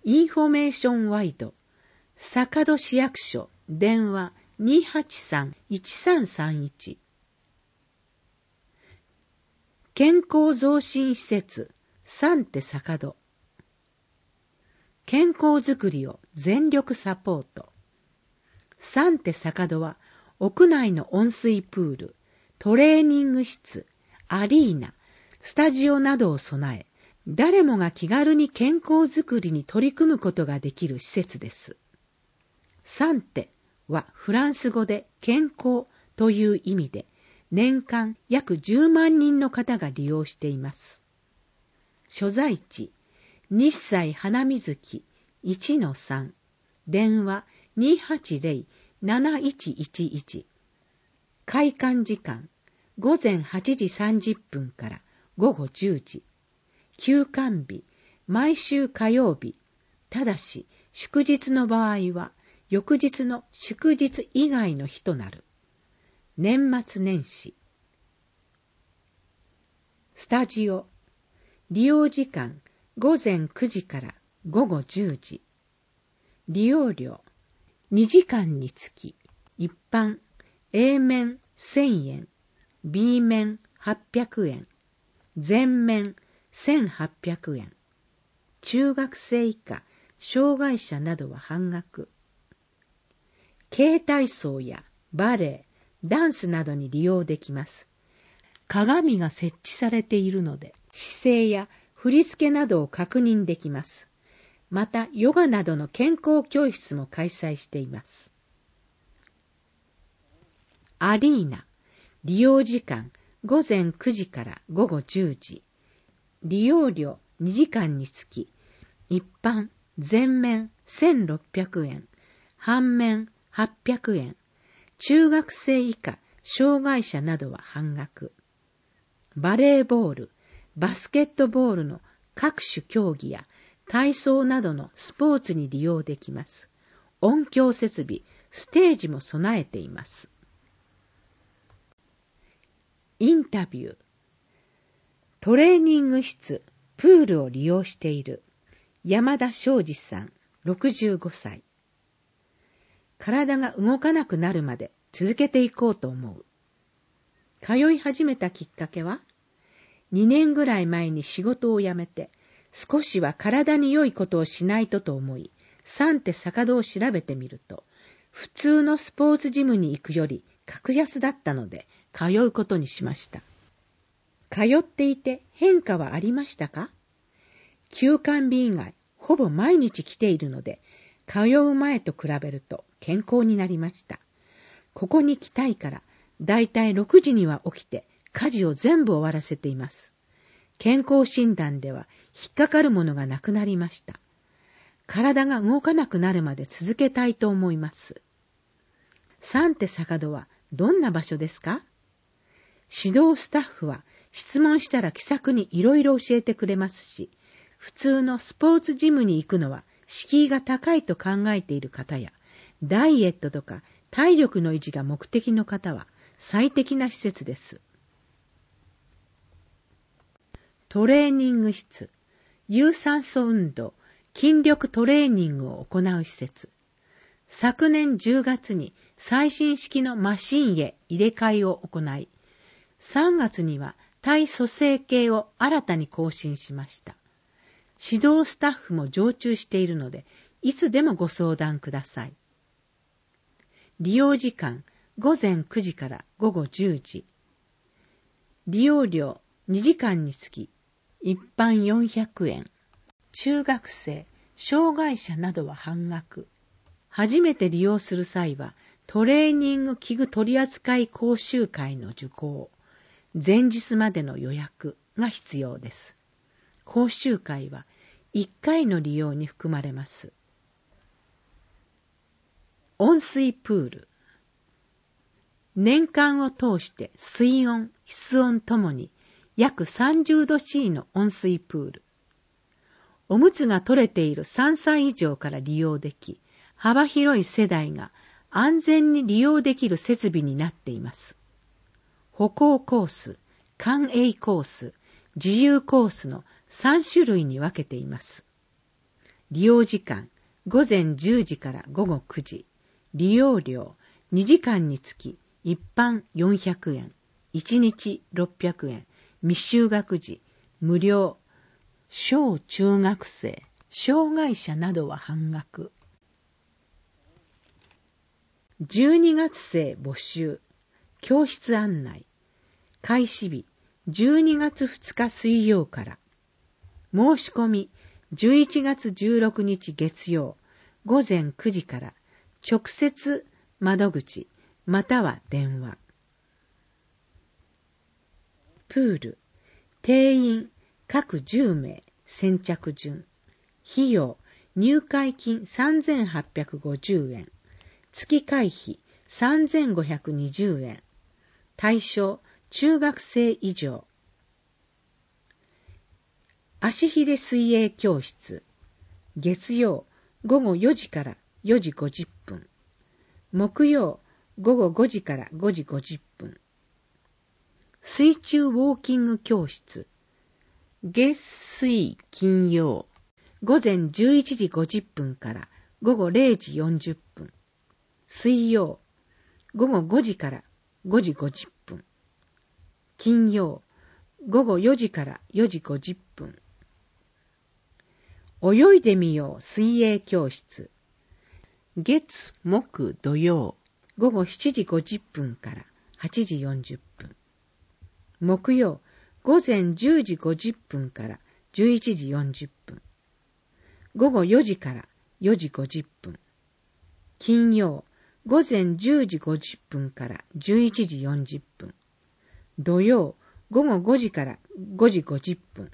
インフォメーションワイド、坂戸市役所、電話 283-1331。健康増進施設、サンテ坂戸。健康づくりを全力サポート。サンテ坂戸は、屋内の温水プール、トレーニング室、アリーナ、スタジオなどを備え、誰もが気軽に健康づくりに取り組むことができる施設です。サンテはフランス語で健康という意味で、年間約10万人の方が利用しています。所在地、日西花水木 1-3、電話280-7111。開館時間、午前8時30分から午後10時。休館日、毎週火曜日。ただし、祝日の場合は、翌日の祝日以外の日となる。年末年始。スタジオ。利用時間、午前9時から午後10時。利用料、2時間につき、一般、A 面1000円、B 面800円、全面1800円。中学生以下、障害者などは半額。軽体操やバレエ、ダンスなどに利用できます。鏡が設置されているので、姿勢や振り付けなどを確認できます。また、ヨガなどの健康教室も開催しています。アリーナ、利用時間、午前9時から午後10時。利用料2時間につき、一般、全面1600円、半面800円。中学生以下、障害者などは半額。バレーボール、バスケットボールの各種競技や体操などのスポーツに利用できます。音響設備、ステージも備えています。インタビュー。トレーニング室、プールを利用している山田昌司さん、65歳。体が動かなくなるまで続けていこうと思う。通い始めたきっかけは、2年ぐらい前に仕事を辞めて、少しは体に良いことをしないとと思い、サンテ坂戸を調べてみると、普通のスポーツジムに行くより格安だったので、通うことにしました。通っていて変化はありましたか？休館日以外、ほぼ毎日来ているので、通う前と比べると健康になりました。ここに来たいから、だいたい6時には起きて、家事を全部終わらせています。健康診断では引っかかるものがなくなりました。体が動かなくなるまで続けたいと思います。サンテ坂戸はどんな場所ですか？指導スタッフは質問したら気さくにいろいろ教えてくれますし、普通のスポーツジムに行くのは敷居が高いと考えている方や、ダイエットとか体力の維持が目的の方は最適な施設です。トレーニング室、有酸素運動、筋力トレーニングを行う施設。昨年10月に最新式のマシンへ入れ替えを行い、3月には体組成計を新たに更新しました。指導スタッフも常駐しているので、いつでもご相談ください。利用時間、午前9時から午後10時。利用料2時間につき、一般400円。中学生、障害者などは半額。初めて利用する際は、トレーニング器具取扱講習会の受講、前日までの予約が必要です。講習会は1回の利用に含まれます。温水プール。年間を通して水温、室温ともに約30度 C の温水プール。おむつが取れている3歳以上から利用でき、幅広い世代が安全に利用できる設備になっています。歩行コース、環泳コース、自由コースの3種類に分けています。 利用時間午前10時から午後9時。利用料2時間につき一般400円、1日600円、未就学児無料、小中学生、障害者などは半額。12月生募集、教室案内、開始日12月2日水曜から、申し込み11月16日月曜午前9時から、直接窓口または電話。プール、定員各10名先着順。費用、入会金3850円。月会費3520円。対象、中学生以上。足ひれ水泳教室。月曜午後4時から4時50分。木曜午後5時から5時50分。水中ウォーキング教室。月水金曜午前11時50分から午後0時40分。水曜午後5時から5時50分。金曜午後4時から4時50分。泳いでみよう水泳教室。月木土曜午後7時50分から8時40分。木曜午前10時50分から11時40分。午後4時から4時50分。金曜午前10時50分から11時40分。土曜午後5時から5時50分。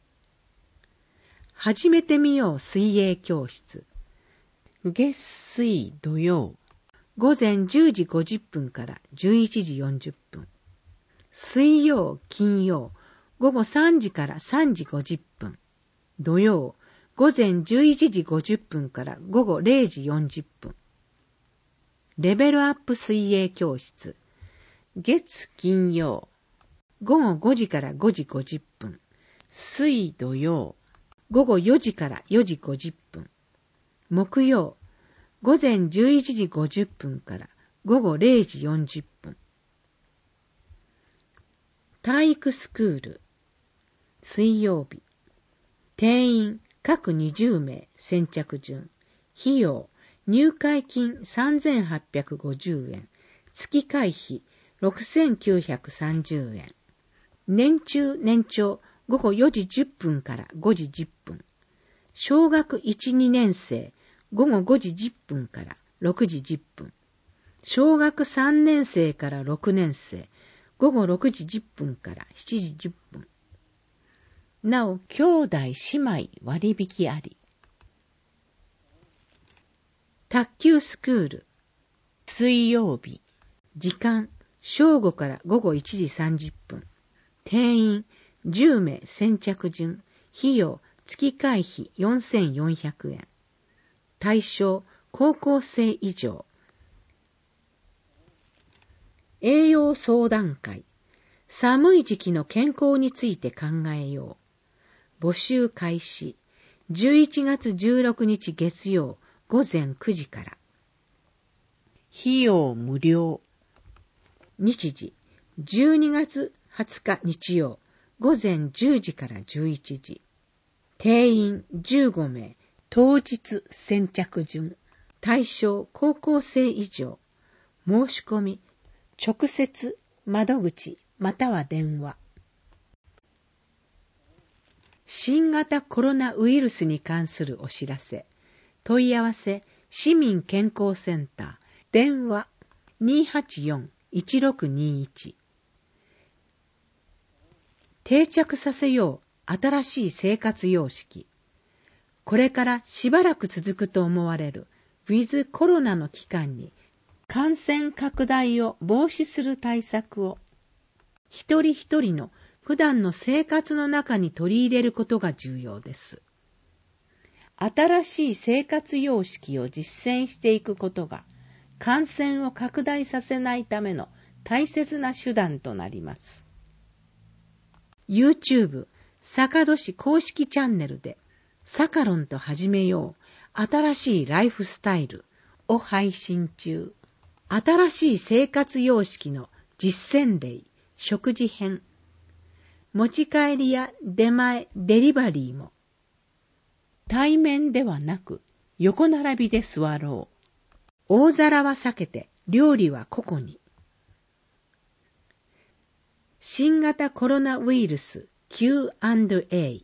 始めてみよう水泳教室。月水土曜午前10時50分から11時40分。水曜金曜午後3時から3時50分。土曜午前11時50分から午後0時40分。レベルアップ水泳教室。月金曜午後5時から5時50分。水土曜午後4時から4時50分。木曜午前11時50分から午後0時40分。体育スクール。水曜日。定員各20名先着順。費用入会金3850円。月会費6930円。年中年長午後4時10分から5時10分。小学1、2年生午後5時10分から6時10分。小学3年生から6年生午後6時10分から7時10分。なお、兄弟姉妹割引あり。卓球スクール。水曜日。時間、正午から午後1時30分。定員、10名先着順。費用、月会費4400円。対象、高校生以上。栄養相談会。寒い時期の健康について考えよう。募集開始。11月16日月曜午前9時から。費用無料。日時。12月20日日曜午前10時から11時。定員15名。当日先着順。対象高校生以上。申し込み。直接窓口または電話。新型コロナウイルスに関するお知らせ。問い合わせ市民健康センター。電話 284-1621。定着させよう新しい生活様式。これからしばらく続くと思われるウィズコロナの期間に感染拡大を防止する対策を一人一人の普段の生活の中に取り入れることが重要です。新しい生活様式を実践していくことが感染を拡大させないための大切な手段となります。YouTube 坂戸市公式チャンネルでサカロンと始めよう新しいライフスタイルを配信中。新しい生活様式の実践例、食事編。持ち帰りや出前、デリバリーも。対面ではなく横並びで座ろう。大皿は避けて料理は個々に。新型コロナウイルス Q&A。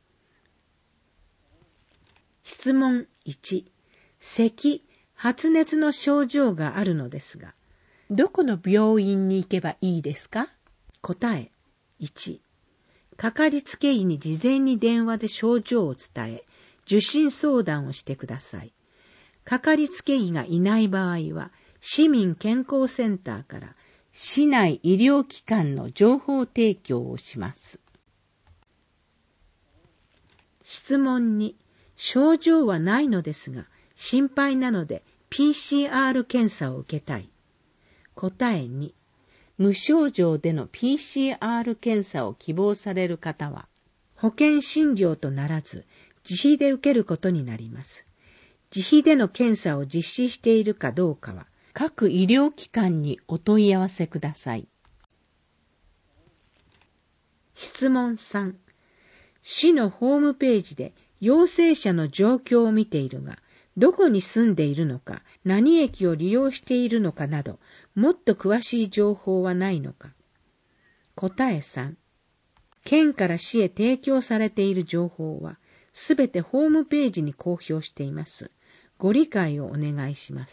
質問1、咳、発熱の症状があるのですが、どこの病院に行けばいいですか？答え1、かかりつけ医に事前に電話で症状を伝え、受診相談をしてください。かかりつけ医がいない場合は、市民健康センターから市内医療機関の情報提供をします。質問2、症状はないのですが、心配なので PCR 検査を受けたい。答え2、無症状での PCR 検査を希望される方は、保険診療とならず、自費で受けることになります。自費での検査を実施しているかどうかは、各医療機関にお問い合わせください。質問3、市のホームページで陽性者の状況を見ているが、どこに住んでいるのか、何駅を利用しているのかなど、もっと詳しい情報はないのか。答え3、県から市へ提供されている情報は、すべてホームページに公表しています。ご理解をお願いします。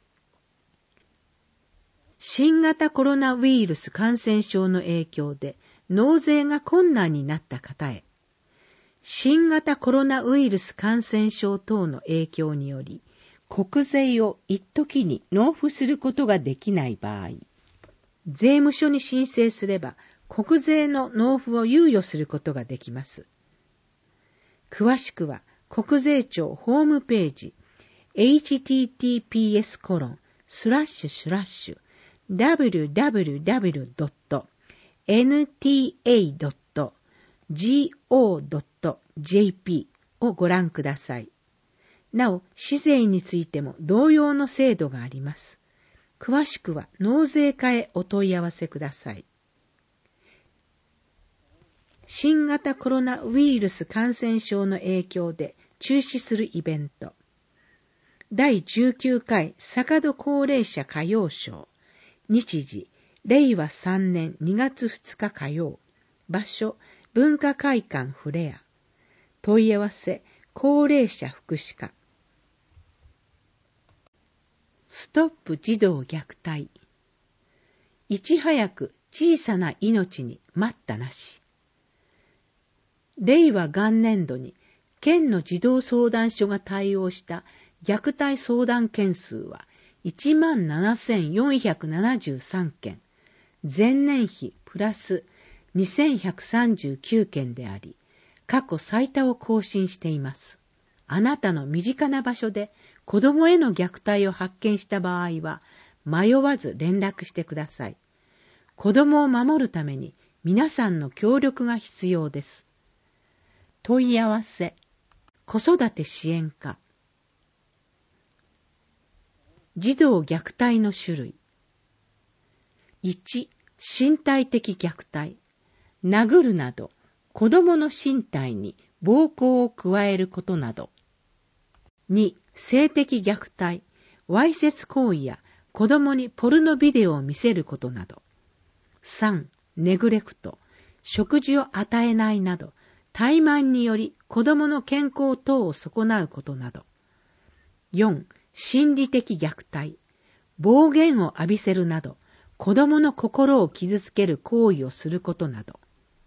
新型コロナウイルス感染症の影響で納税が困難になった方へ、新型コロナウイルス感染症等の影響により、国税を一時に納付することができない場合、税務署に申請すれば国税の納付を猶予することができます。詳しくは国税庁ホームページ https://www.nta.go.jp をご覧ください。なお、市税についても同様の制度があります。詳しくは納税課へお問い合わせください。新型コロナウイルス感染症の影響で中止するイベント。第19回坂戸高齢者歌謡賞。日時、令和3年2月2日火曜。場所、文化会館フレア。問い合わせ、高齢者福祉課。ストップ児童虐待。いち早く小さな命に待ったなし。令和元年度に県の児童相談所が対応した虐待相談件数は 17,473 件、前年比プラス2,139件であり、過去最多を更新しています。あなたの身近な場所で子供への虐待を発見した場合は、迷わず連絡してください。子供を守るために皆さんの協力が必要です。問い合わせ、子育て支援課。児童虐待の種類。1、身体的虐待。殴るなど、子供の身体に暴行を加えることなど。2、性的虐待。わいせつ行為や子供にポルノビデオを見せることなど。3、ネグレクト。食事を与えないなど、怠慢により子供の健康等を損なうことなど。4、心理的虐待。暴言を浴びせるなど、子供の心を傷つける行為をすることなど。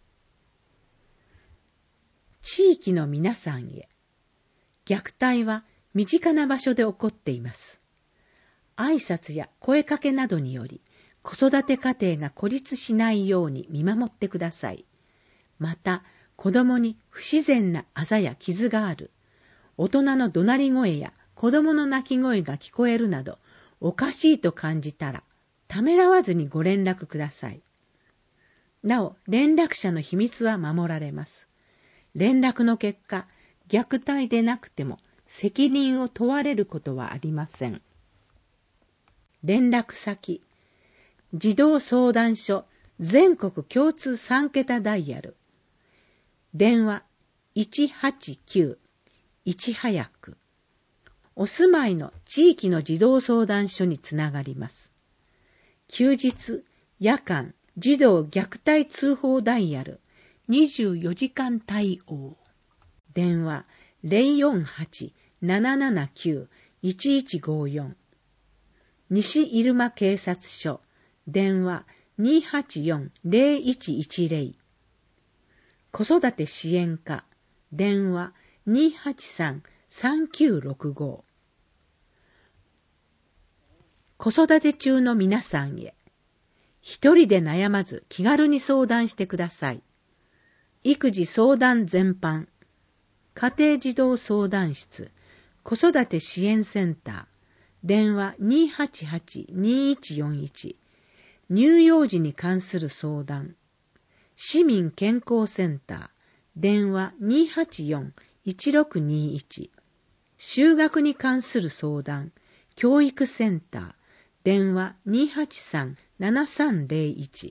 地域の皆さんへ。虐待は身近な場所で起こっています。挨拶や声かけなどにより、子育て家庭が孤立しないように見守ってください。また、子供に不自然なあざや傷がある、大人の怒鳴り声や子供の泣き声が聞こえるなど、おかしいと感じたら、ためらわずにご連絡ください。なお、連絡者の秘密は守られます。連絡の結果、 虐待でなくても責任を問われることはありません。連絡先、児童相談所全国共通3桁ダイヤル、電話189-1早く、お住まいの地域の児童相談所につながります。休日、夜間、児童虐待通報ダイヤル24時間対応。電話048-779-1154。西入間警察署。電話284-0110。子育て支援課。電話283-3965。子育て中の皆さんへ。一人で悩まず気軽に相談してください。育児相談全般。家庭児童相談室。子育て支援センター。電話288-2141。乳幼児に関する相談。市民健康センター。電話284-1621。就学に関する相談。教育センター。電話283-7301。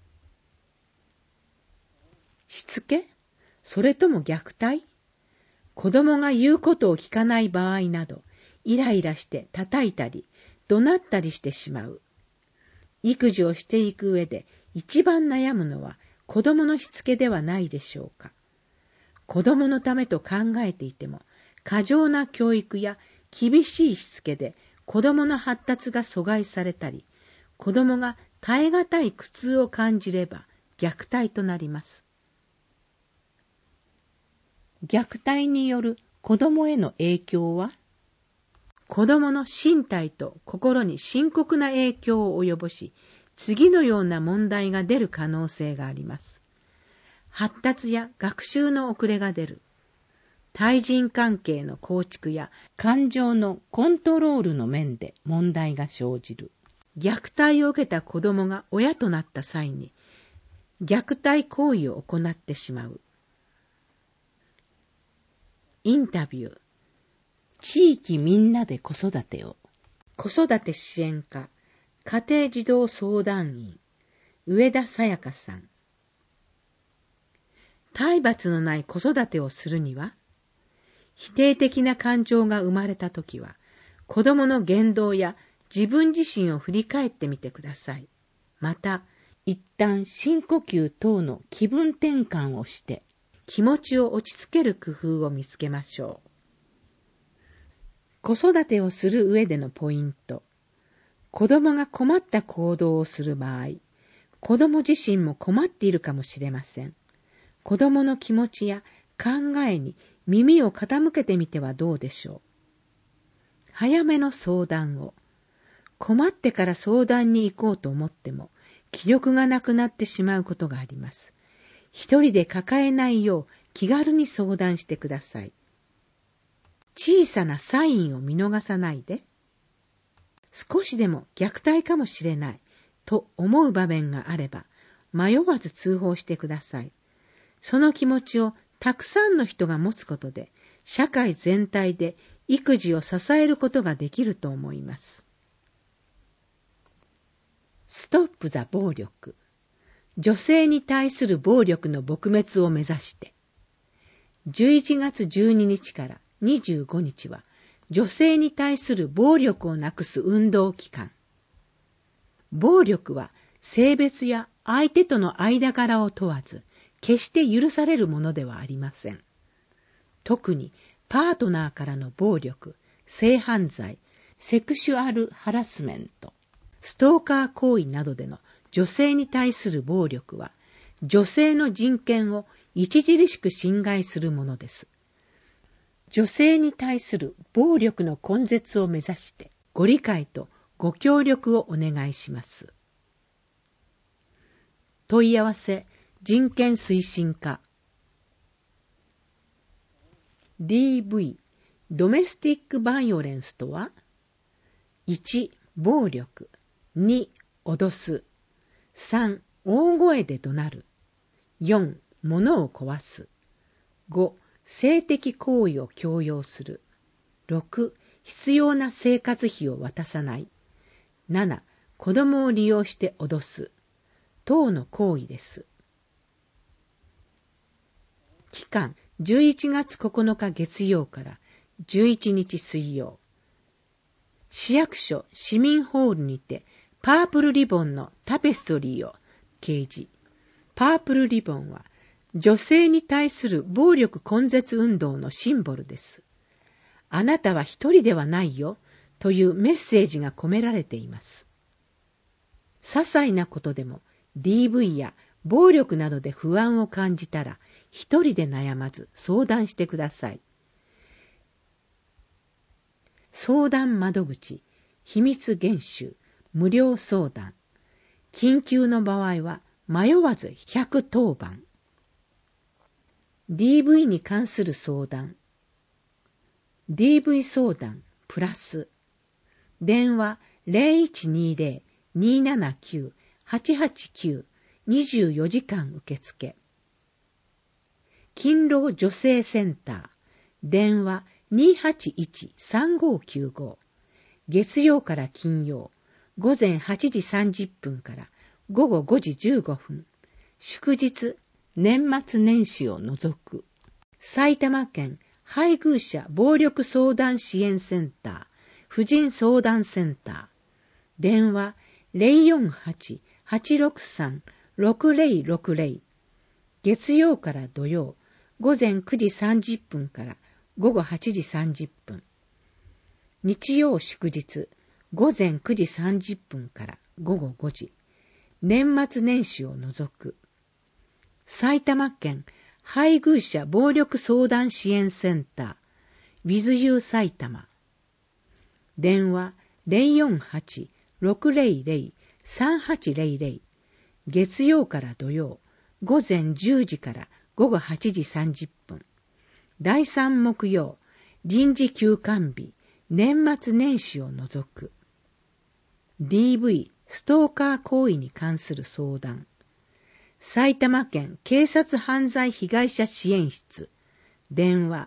しつけ？それとも虐待？子供が言うことを聞かない場合など、イライラして叩いたり、怒鳴ったりしてしまう。育児をしていく上で一番悩むのは子供のしつけではないでしょうか。子供のためと考えていても、過剰な教育や厳しいしつけで子供の発達が阻害されたり、子供が耐え難い苦痛を感じれば虐待となります。虐待による子供への影響は、子供の身体と心に深刻な影響を及ぼし、次のような問題が出る可能性があります。発達や学習の遅れが出る。対人関係の構築や感情のコントロールの面で問題が生じる。虐待を受けた子供が親となった際に、虐待行為を行ってしまう。インタビュー。地域みんなで子育てを。子育て支援課、家庭児童相談員、上田さやかさん。体罰のない子育てをするには、否定的な感情が生まれたときは、子供の言動や自分自身を振り返ってみてください。また、一旦深呼吸等の気分転換をして、気持ちを落ち着ける工夫を見つけましょう。子育てをする上でのポイント。子供が困った行動をする場合、子供自身も困っているかもしれません。子供の気持ちや考えに耳を傾けてみてはどうでしょう。早めの相談を。困ってから相談に行こうと思っても、気力がなくなってしまうことがあります。一人で抱えないよう気軽に相談してください。小さなサインを見逃さないで。少しでも虐待かもしれないと思う場面があれば、迷わず通報してください。その気持ちをたくさんの人が持つことで、社会全体で育児を支えることができると思います。ストップ・ザ・暴力。女性に対する暴力の撲滅を目指して、11月12日から25日は、女性に対する暴力をなくす運動期間。暴力は性別や相手との間柄を問わず、決して許されるものではありません。特にパートナーからの暴力、性犯罪、セクシュアルハラスメント、ストーカー行為などでの女性に対する暴力は、女性の人権を著しく侵害するものです。女性に対する暴力の根絶を目指して、ご理解とご協力をお願いします。問い合わせ、人権推進課。DV、ドメスティックバイオレンスとは、1、暴力、2、脅す、3、大声で怒鳴る、4、物を壊す、5、 性的行為を強要する。6、必要な生活費を渡さない。7、子供を利用して脅す。等の行為です。期間、11月9日月曜から11日水曜。市役所市民ホールにてパープルリボンのタペストリーを掲示。パープルリボンは女性に対する暴力根絶運動のシンボルです。あなたは一人ではないよというメッセージが込められています。些細なことでも DV や暴力などで不安を感じたら一人で悩まず相談してください。相談窓口、秘密厳守、無料相談。緊急の場合は迷わず110番。DV に関する相談。DV 相談プラス。電話 0120-279-889 24時間受付。勤労女性センター。電話 281-3595。月曜から金曜、午前8時30分から午後5時15分。祝日、年末年始を除く。埼玉県配偶者暴力相談支援センター、婦人相談センター。電話 048-863-6060。月曜から土曜、午前9時30分から午後8時30分。日曜祝日、午前9時30分から午後5時。年末年始を除く。埼玉県配偶者暴力相談支援センター、With You 埼玉。電話 048-600-3800。月曜から土曜、午前10時から午後8時30分。第3木曜、臨時休館日、年末年始を除く。DV、ストーカー行為に関する相談。埼玉県警察犯罪被害者支援室。電話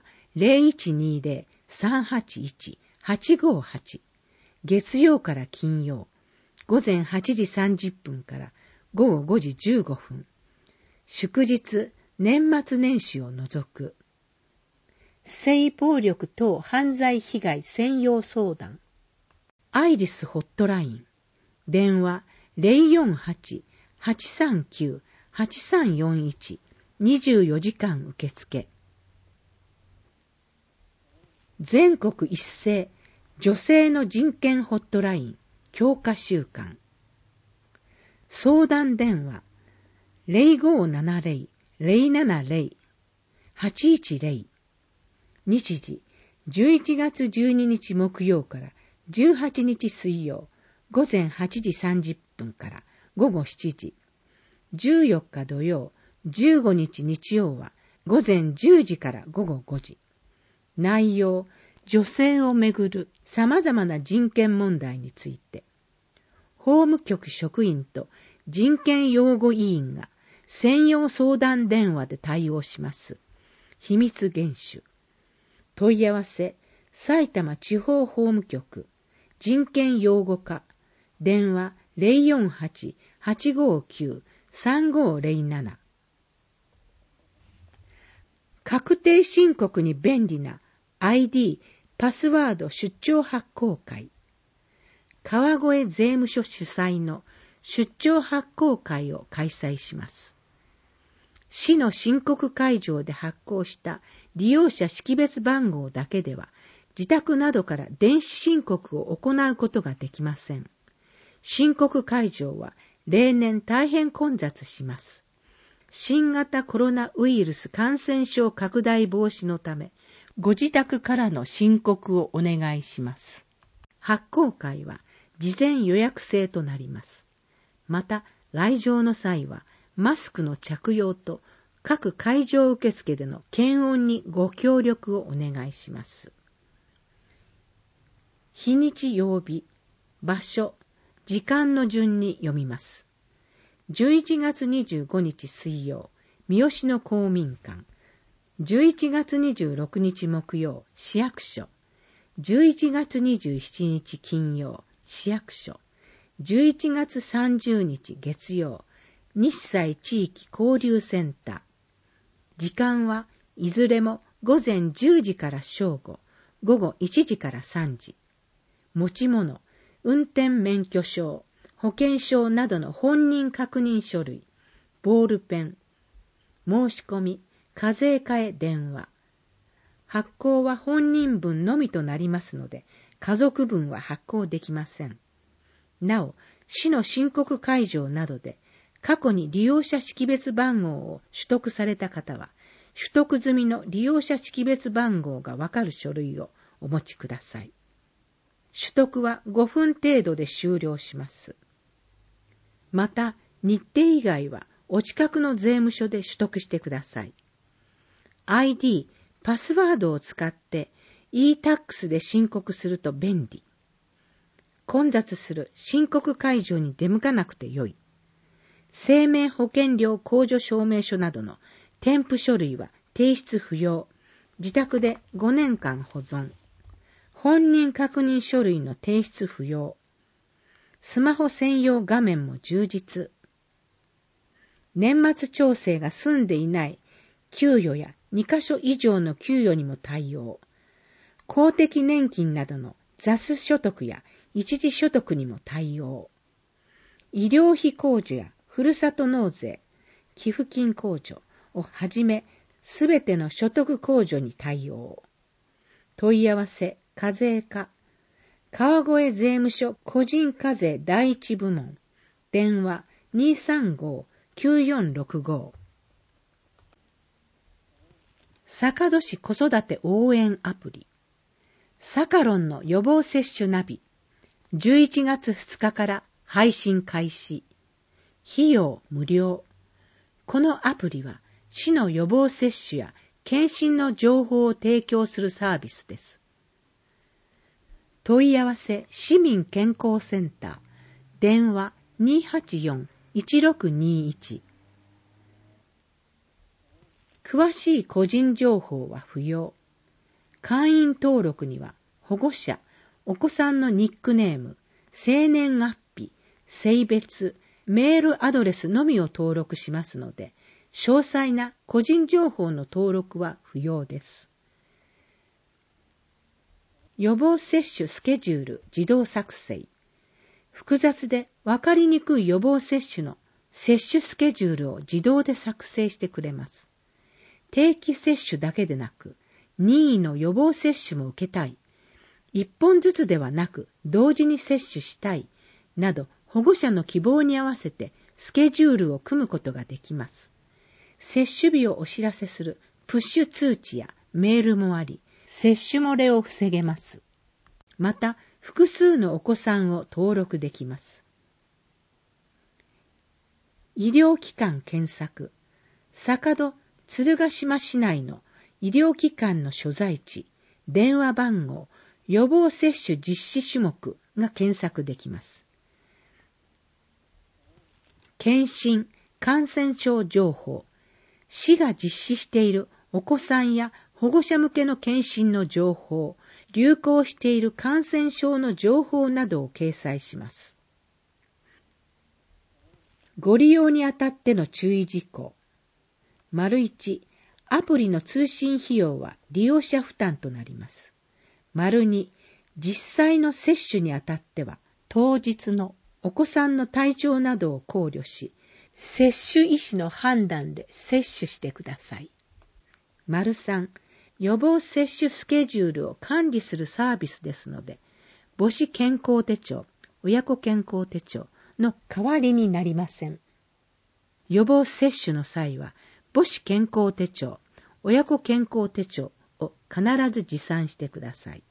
0120-381-858。月曜から金曜、午前8時30分から午後5時15分。祝日、年末年始を除く。性暴力等犯罪被害専用相談。アイリスホットライン。電話 048-839-8341。24時間受付。全国一斉女性の人権ホットライン強化週間。相談電話 0570-070-810。日時11月12日木曜から18日水曜、午前8時30分から午後7時。14日土曜、15日日曜は午前10時から午後5時。内容、女性をめぐる様々な人権問題について。法務局職員と人権擁護委員が専用相談電話で対応します。秘密厳守。問い合わせ、埼玉地方法務局、人権擁護課、電話 048-859-3507。確定申告に便利な ID、パスワード出張発行会。川越税務署主催の出張発行会を開催します。市の申告会場で発行した利用者識別番号だけでは、自宅などから電子申告を行うことができません。申告会場は例年大変混雑します。新型コロナウイルス感染症拡大防止のため、ご自宅からの申告をお願いします。発行会は事前予約制となります。また、来場の際は、マスクの着用と各会場受付での検温にご協力をお願いします。日にち曜日、場所、時間の順に読みます。11月25日水曜、三好の公民館。 11月26日木曜、市役所。11月27日金曜、市役所。11月30日月曜、日西地域交流センター。時間はいずれも午前10時から正午、午後1時から3時。持ち物、運転免許証、保険証などの本人確認書類、ボールペン、申し込み、課税課へ電話。発行は本人分のみとなりますので、家族分は発行できません。なお、市の申告会場などで、過去に利用者識別番号を取得された方は、取得済みの利用者識別番号がわかる書類をお持ちください。取得は5分程度で終了します。また、日程以外はお近くの税務署で取得してください。ID、パスワードを使って e-tax で申告すると便利。混雑する申告会場に出向かなくてよい。生命保険料控除証明書などの添付書類は提出不要。自宅で5年間保存。本人確認書類の提出不要。スマホ専用画面も充実。年末調整が済んでいない給与や2カ所以上の給与にも対応。公的年金などの雑所得や一時所得にも対応。医療費控除やふるさと納税、寄付金控除をはじめ、すべての所得控除に対応。問い合わせ、課税課、川越税務署個人課税第一部門、電話 235-9465。坂戸市子育て応援アプリ、サカロンの予防接種ナビ、11月2日から配信開始。費用無料。このアプリは市の予防接種や検診の情報を提供するサービスです。問い合わせ市民健康センター、電話 284-1621。詳しい個人情報は不要。会員登録には保護者、お子さんのニックネーム、生年月日、性別、メールアドレスのみを登録しますので、詳細な個人情報の登録は不要です。予防接種スケジュール自動作成。複雑で分かりにくい予防接種の接種スケジュールを自動で作成してくれます。定期接種だけでなく、任意の予防接種も受けたい、一本ずつではなく同時に接種したい、など保護者の希望に合わせてスケジュールを組むことができます。接種日をお知らせするプッシュ通知やメールもあり、接種漏れを防げます。また、複数のお子さんを登録できます。医療機関検索。坂戸鶴ヶ島市内の医療機関の所在地、電話番号、予防接種実施種目が検索できます。検診、感染症情報、市が実施しているお子さんや保護者向けの検診の情報、流行している感染症の情報などを掲載します。ご利用にあたっての注意事項。1、アプリの通信費用は利用者負担となります。2、実際の接種にあたっては、当日のお子さんの体調などを考慮し、接種医師の判断で接種してください。3、予防接種スケジュールを管理するサービスですので、母子健康手帳、親子健康手帳の代わりになりません。予防接種の際は、母子健康手帳、親子健康手帳を必ず持参してください。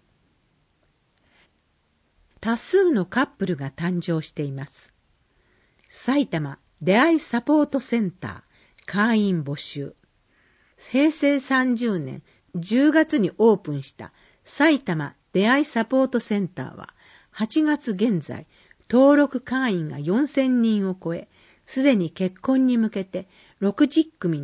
多数のカップルが誕生しています。埼玉出会いサポートセンター会員募集。平成30年10月にオープンした埼玉出会いサポートセンターは8月現在登録会員が4000人を超え、すでに結婚に向けて60組の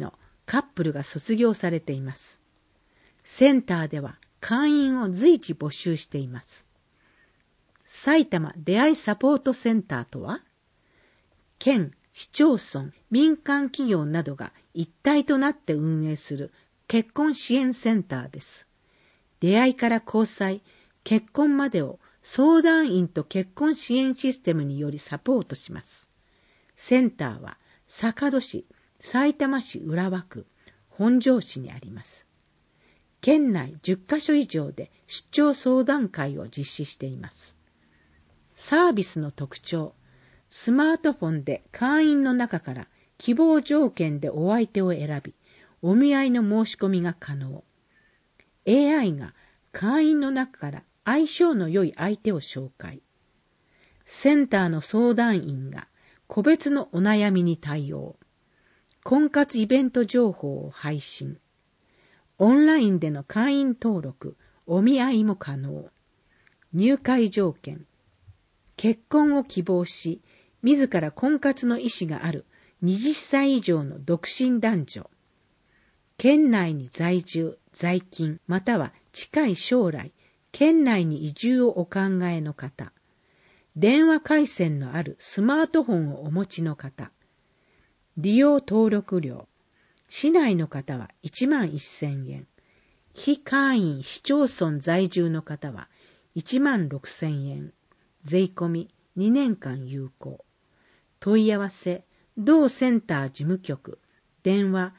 カップルが卒業されています。センターでは会員を随時募集しています。埼玉出会いサポートセンターとは、県、市町村、民間企業などが一体となって運営する結婚支援センターです。出会いから交際、結婚までを相談員と結婚支援システムによりサポートします。センターは坂戸市、さいたま市浦和区、本庄市にあります。県内10カ所以上で出張相談会を実施しています。サービスの特徴、スマートフォンで会員の中から希望条件でお相手を選び、お見合いの申し込みが可能。AI が会員の中から相性の良い相手を紹介。センターの相談員が個別のお悩みに対応。婚活イベント情報を配信。オンラインでの会員登録、お見合いも可能。入会条件。結婚を希望し、自ら婚活の意思がある20歳以上の独身男女。県内に在住、在勤、または近い将来、県内に移住をお考えの方。電話回線のあるスマートフォンをお持ちの方。利用登録料。市内の方は11,000円。非会員市町村在住の方は16,000円。税込み2年間有効。問い合わせ、同センター事務局。電話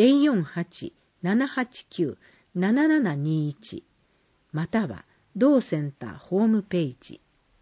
048-789-7721。または同センターホームページ。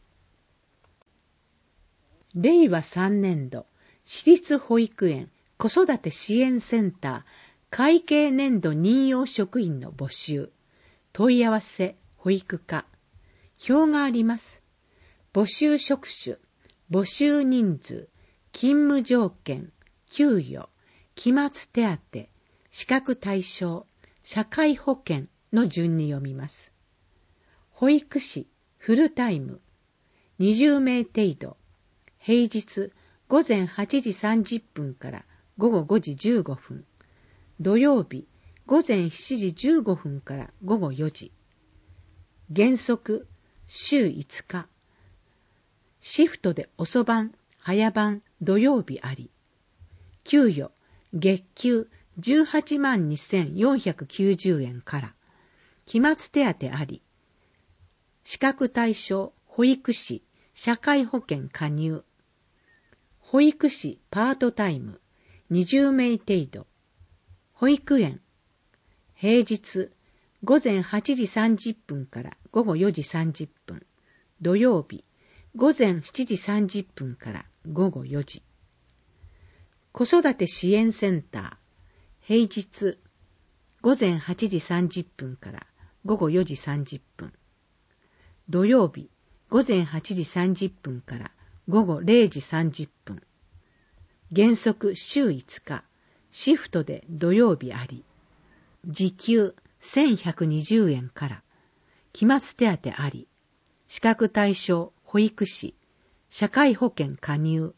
令和3年度、私立保育園子育て支援センター会計年度任用職員の募集。問い合わせ、保育課。表があります。募集職種、募集人数、勤務条件、給与、期末手当、資格対象、社会保険の順に読みます。保育士、フルタイム、20名程度、平日午前8時30分から午後5時15分、土曜日午前7時15分から午後4時、原則週5日、シフトで遅番、早番、土曜日あり、給与月給182,490円から、期末手当あり、資格対象、保育士、社会保険加入、保育士パートタイム、20名程度、保育園、平日、午前8時30分から午後4時30分、土曜日、午前7時30分から午後4時。子育て支援センター、平日、午前8時30分から午後4時30分。土曜日、午前8時30分から午後0時30分。原則週5日、シフトで土曜日あり。時給1,120円から、期末手当あり。資格対象、保育士、社会保険加入。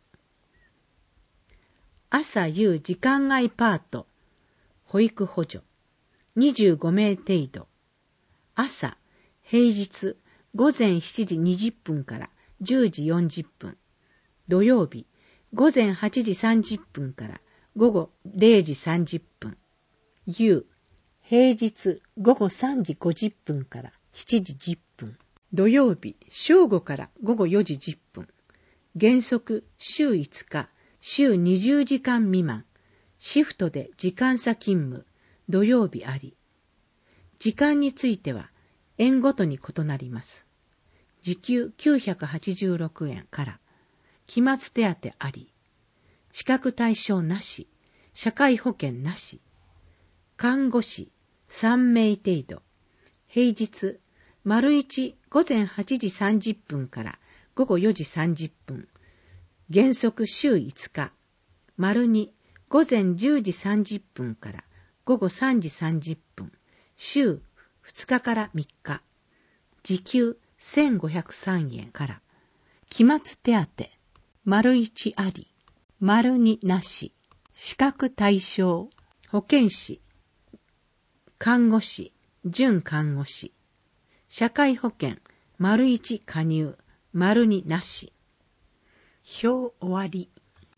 朝夕時間外パート、保育補助、25名程度。朝、平日、午前7時20分から10時40分。土曜日、午前8時30分から午後0時30分。夕、平日、午後3時50分から7時10分。土曜日、正午から午後4時10分。原則、週5日、週20時間未満。シフトで時間差勤務、土曜日あり。時間については、園ごとに異なります。時給986円から、期末手当あり。資格対象なし、社会保険なし。看護師、3名程度。平日、丸1午前8時30分から午後4時30分。原則週5日。丸2午前10時30分から午後3時30分。週2日から3日。時給1,503円から。期末手当。丸1あり。丸2なし。資格対象。 保健師、看護師、準看護師、社会保険、1加入、2なし。表終わり。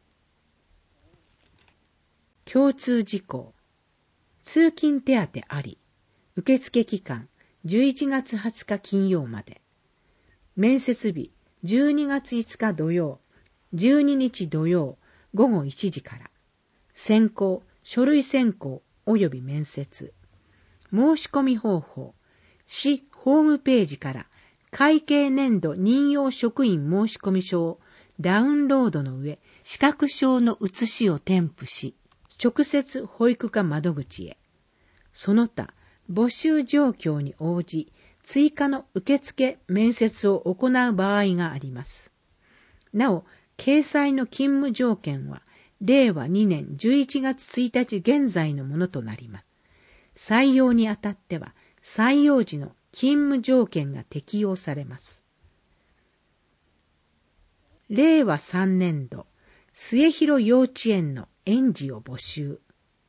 共通事項。通勤手当あり。受付期間、11月20日金曜まで。面接日、12月5日土曜、12日土曜、午後1時から。選考、書類選考及び面接。申し込み方法。市ホームページから会計年度任用職員申込書をダウンロードの上、資格証の写しを添付し、直接保育課窓口へ。その他、募集状況に応じ、追加の受付面接を行う場合があります。なお、掲載の勤務条件は、令和2年11月1日現在のものとなります。採用にあたっては、採用時の勤務条件が適用されます。令和3年度、末広幼稚園の園児を募集。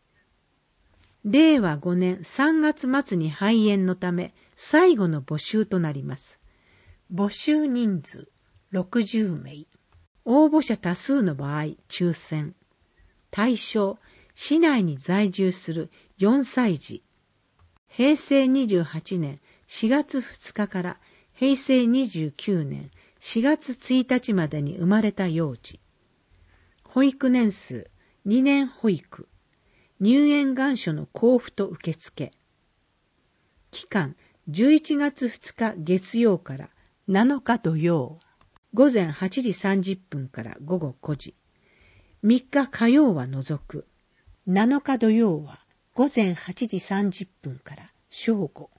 令和5年3月末に廃園のため、最後の募集となります。募集人数60名。応募者多数の場合、抽選。対象、市内に在住する4歳児。平成28年4月2日から平成29年4月1日までに生まれた幼児。保育年数、2年保育。入園願書の交付と受付。期間、11月2日月曜から7日土曜。午前8時30分から午後5時。3日火曜は除く。7日土曜は午前8時30分から正午。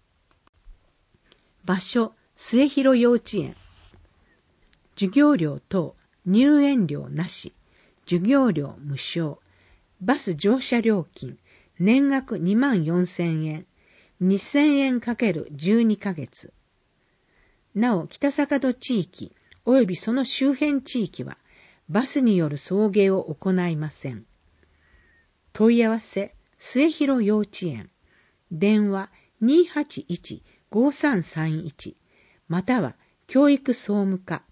場所、末広幼稚園。授業料等、入園料なし。授業料無償。バス乗車料金、年額24,000円。2000円×12ヶ月。なお、北坂戸地域、及びその周辺地域は、バスによる送迎を行いません。問い合わせ、末広幼稚園。電話 281-5331 または教育総務課。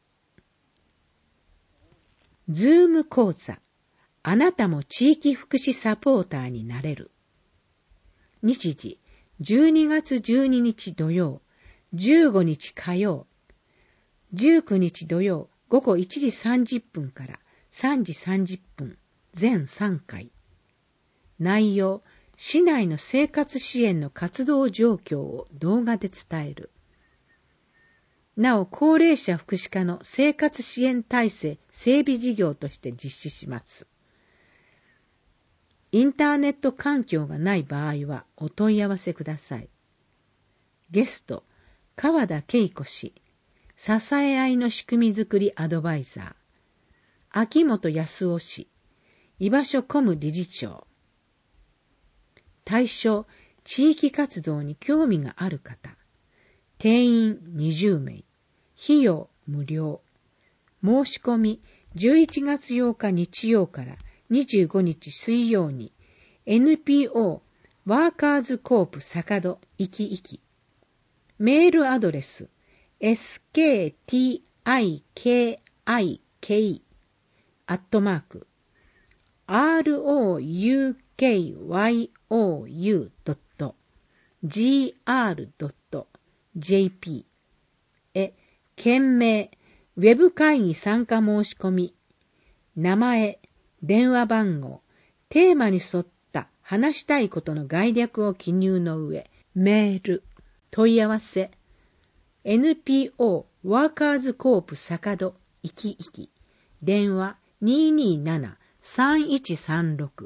ズーム講座。あなたも地域福祉サポーターになれる。日時、12月12日土曜、15日火曜、19日土曜午後1時30分から3時30分、全3回。内容、市内の生活支援の活動状況を動画で伝える。なお、高齢者福祉課の生活支援体制整備事業として実施します。インターネット環境がない場合はお問い合わせください。ゲスト、川田恵子氏、支え合いの仕組みづくりアドバイザー。秋元康夫氏、居場所コム理事長。対象、地域活動に興味がある方。定員20名。費用無料。申し込み、11月8日日曜から25日水曜に NPO ワーカーズコープ坂戸いきいき。メールアドレス sktik@rouyou.gr.jp へ、件名、ウェブ会議参加申し込み、名前、電話番号、テーマに沿った話したいことの概略を記入の上、メール、問い合わせ、NPO ワーカーズコープ坂戸いきいき、電話 227-3136。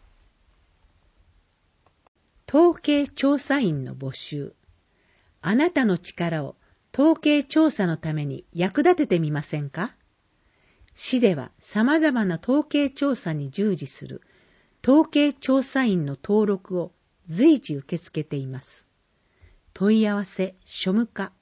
統計調査員の募集。あなたの力を統計調査のために役立ててみませんか？市では様々な統計調査に従事する統計調査員の登録を随時受け付けています。問い合わせ、庶務課。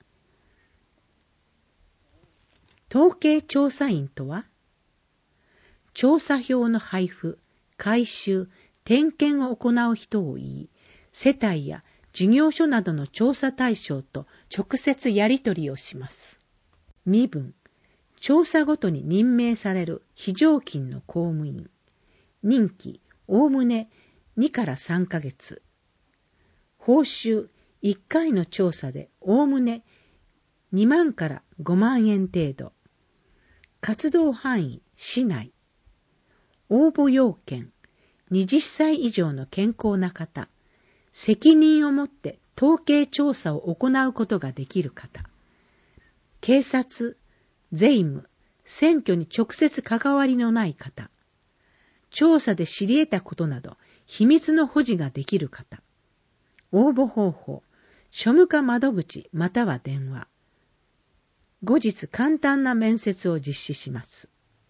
統計調査員とは、調査票の配布、回収、 点検を行う人を言い、世帯や事業所などの調査対象と直接やり取りをします。身分、調査ごとに任命される非常勤の公務員。任期、おおむね2から3ヶ月。報酬、1回の調査でおおむね2万から5万円程度。活動範囲、市内。応募要件、20歳以上の健康な方。責任を持って統計調査を行うことができる方。警察、税務、選挙に直接関わりのない方。調査で知り得たことなど、秘密の保持ができる方。応募方法、庶務課窓口または電話。後日簡単な面接を実施します。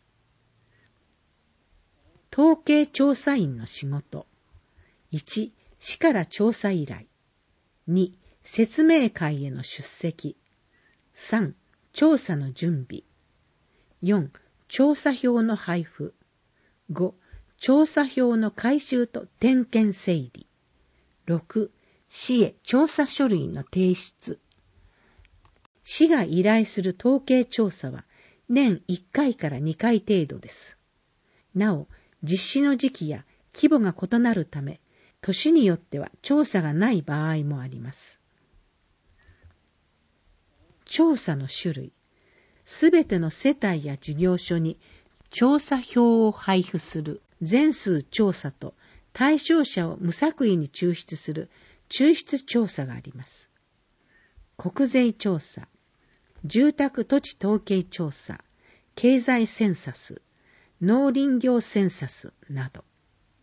統計調査員の仕事。1、市から調査依頼。2、説明会への出席。3、調査の準備。4、調査票の配布。5、調査票の回収と点検整理。6、市へ調査書類の提出。市が依頼する統計調査は年1回から2回程度です。なお、実施の時期や規模が異なるため、年によっては調査がない場合もあります。調査の種類。すべての世帯や事業所に調査票を配布する全数調査と対象者を無作為に抽出する抽出調査があります。国税調査、住宅土地統計調査、経済センサス、農林業センサスなど。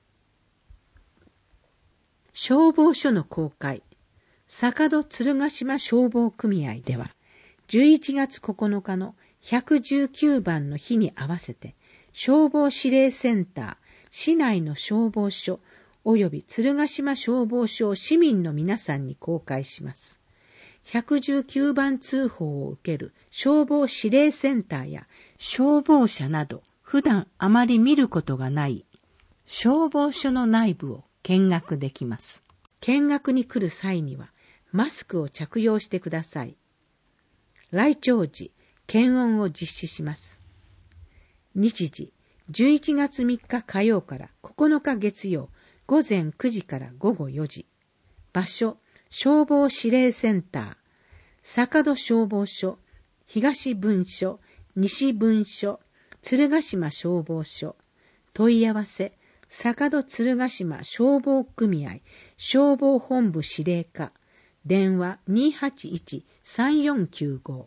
消防署の公開。坂戸鶴ヶ島消防組合では、11月9日の119番の日に合わせて、消防指令センター、市内の消防署及び鶴ヶ島消防署を市民の皆さんに公開します。119番通報を受ける消防指令センターや消防車など、普段あまり見ることがない消防署の内部を見学できます。見学に来る際にはマスクを着用してください。来庁時、検温を実施します。日時、11月3日火曜から9日月曜、午前9時から午後4時。場所、消防指令センター、坂戸消防署、東分署、西分署、鶴ヶ島消防署。問い合わせ、坂戸鶴ヶ島消防組合消防本部司令課。電話 281-3495。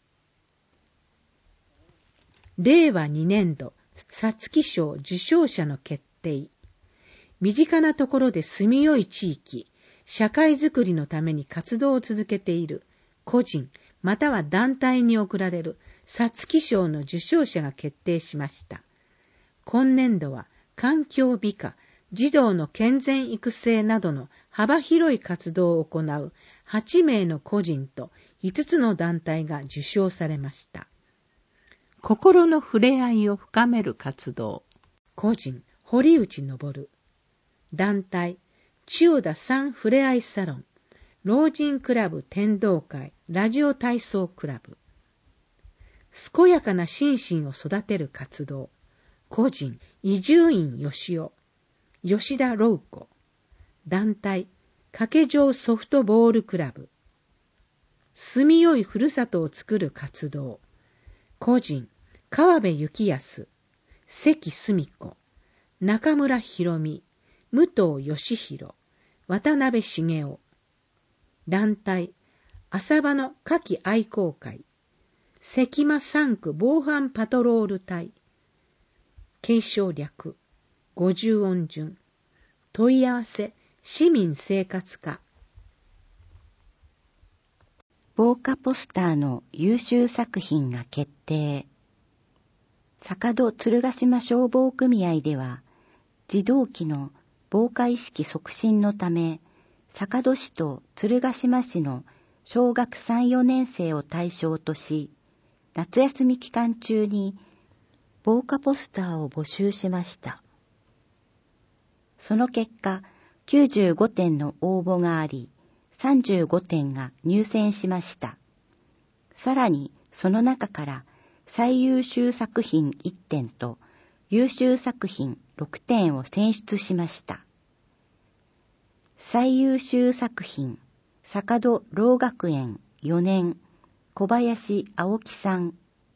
令和2年度皐月賞受賞者の決定。身近なところで住みよい地域、社会づくりのために活動を続けている個人または団体に贈られる皐月賞の受賞者が決定しました。今年度は環境美化、児童の健全育成などの幅広い活動を行う8名の個人と5つの団体が受賞されました。心の触れ合いを深める活動。個人、堀内昇。団体、千代田3ふれあいサロン。老人クラブ天道会ラジオ体操クラブ。健やかな心身を育てる活動。個人、伊集院義雄、吉田郎子。団体、掛城ソフトボールクラブ。住みよいふるさとを作る活動。個人、川辺幸康、関澄子、中村博美、武藤義弘、渡辺茂雄。団体、浅場の夏季愛好会、関間3区防犯パトロール隊。継承略、50音順。問い合わせ、市民生活課。 防火ポスターの優秀作品が決定。坂戸鶴ヶ島消防組合では、児童期の防火意識促進のため、坂戸市と鶴ヶ島市の小学3、4年生を対象とし、夏休み期間中に防火ポスターを募集しました。 その結果、95点の応募があり、35点が入選しました。さらに、その中から最優秀作品1点と優秀作品6点を選出しました。最優秀作品、坂戸老学園4年、小林青木さん。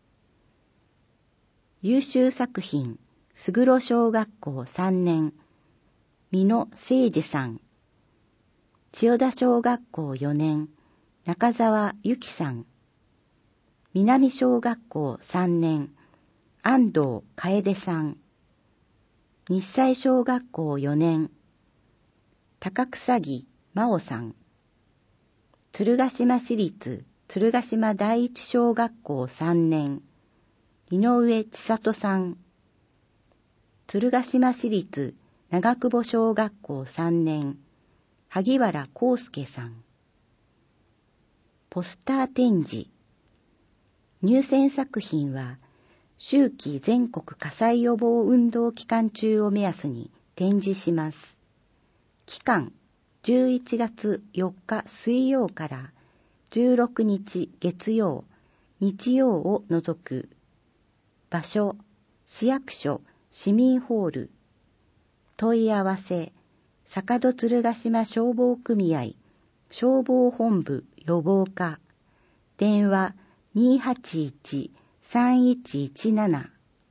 優秀作品、菅呂小学校3年、美濃誠二さん。千代田小学校4年、中澤由紀さん。南小学校3年、安藤楓さん。日西小学校4年、高草木真央さん。鶴ヶ島市立鶴ヶ島第一小学校3年、井上千里さん。鶴ヶ島市立長久保小学校3年、萩原康介さん。ポスター展示。入選作品は、秋季全国火災予防運動期間中を目安に展示します。期間、11月4日水曜から16日月曜、日曜を除く。場所、市役所、市民ホール。問い合わせ、坂戸鶴ヶ島消防組合、消防本部予防課。電話281-3117。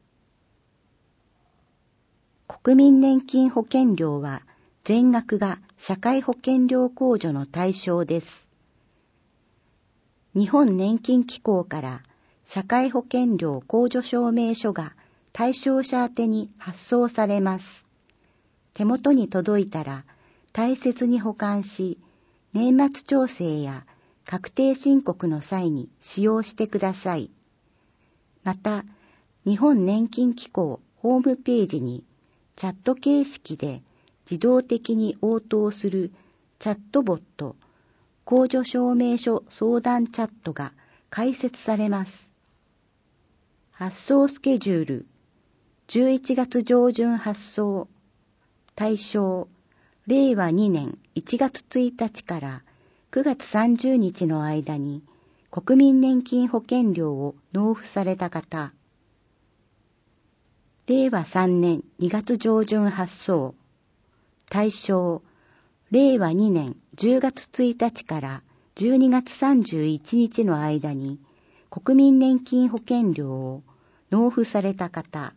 国民年金保険料は全額が社会保険料控除の対象です。日本年金機構から社会保険料控除証明書が対象者宛てに発送されます。手元に届いたら大切に保管し、年末調整や確定申告の際に使用してください。また、日本年金機構ホームページにチャット形式で自動的に応答するチャットボット、控除証明書相談チャットが開設されます。発送スケジュール、11月上旬発送、対象、令和2年1月1日から9月30日の間に国民年金保険料を納付された方。令和3年2月上旬発送。対象、令和2年10月1日から12月31日の間に国民年金保険料を納付された方。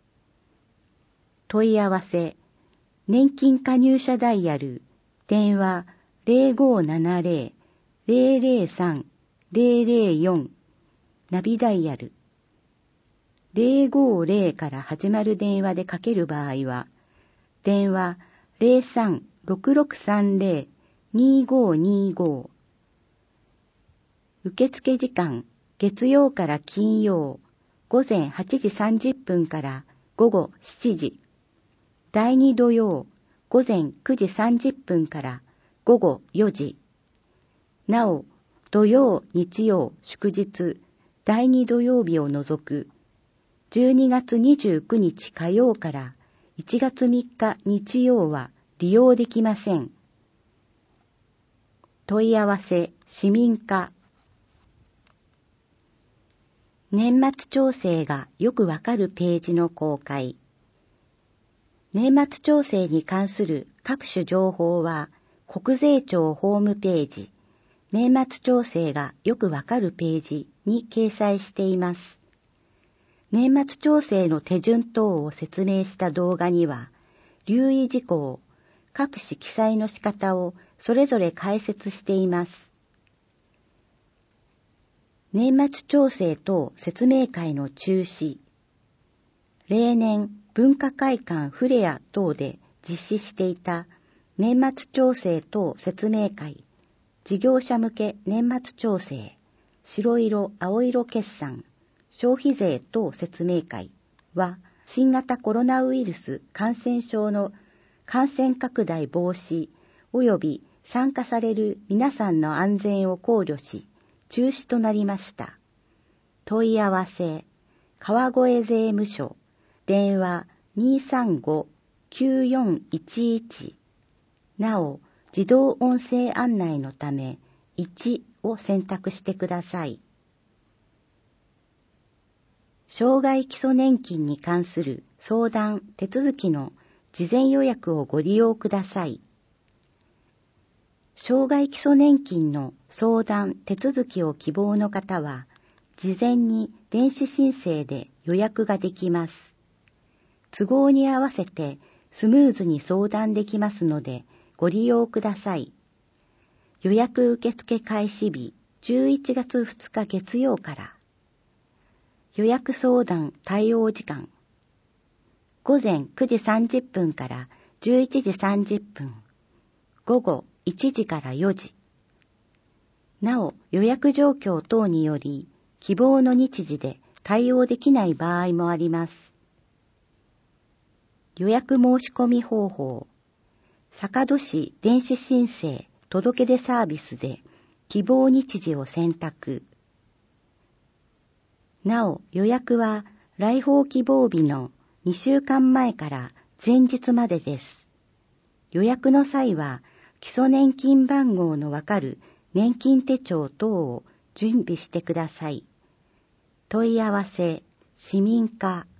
問い合わせ、年金加入者ダイヤル、電話0570-003-004、ナビダイヤル。050から始まる電話でかける場合は、電話03-6630-2525。受付時間、月曜から金曜、午前8時30分から午後7時。第2土曜、午前9時30分から午後4時。なお、土曜、日曜、祝日、第2土曜日を除く、12月29日火曜から1月3日日曜は利用できません。問い合わせ、市民課。年末調整がよくわかるページの公開。年末調整に関する各種情報は、国税庁ホームページ、年末調整がよくわかるページに掲載しています。年末調整の手順等を説明した動画には、留意事項、各種記載の仕方をそれぞれ解説しています。年末調整等説明会の中止。例年、文化会館フレア等で実施していた年末調整等説明会、事業者向け年末調整、白色青色決算、消費税等説明会は新型コロナウイルス感染症の感染拡大防止及び参加される皆さんの安全を考慮し中止となりました。問い合わせ、川越税務署、電話 9411。なお、自動音声案内のため1を選択してください。障害基礎年金に関する相談・手続きの事前予約をご利用ください。障害基礎年金の相談・手続きを希望の方は、事前に電子申請で予約ができます。都合に合わせてスムーズに相談できますのでご利用ください。予約受付開始日11月2日月曜から。予約相談対応時間。午前9時30分から11時30分。午後1時から4時。なお、予約状況等により、希望の日時で対応できない場合もあります。予約申し込み方法。坂戸市電子申請届出サービスで希望日時を選択。なお、予約は来訪希望日の2週間前から前日までです。予約の際は、基礎年金番号のわかる年金手帳等を準備してください。問い合わせ、市民課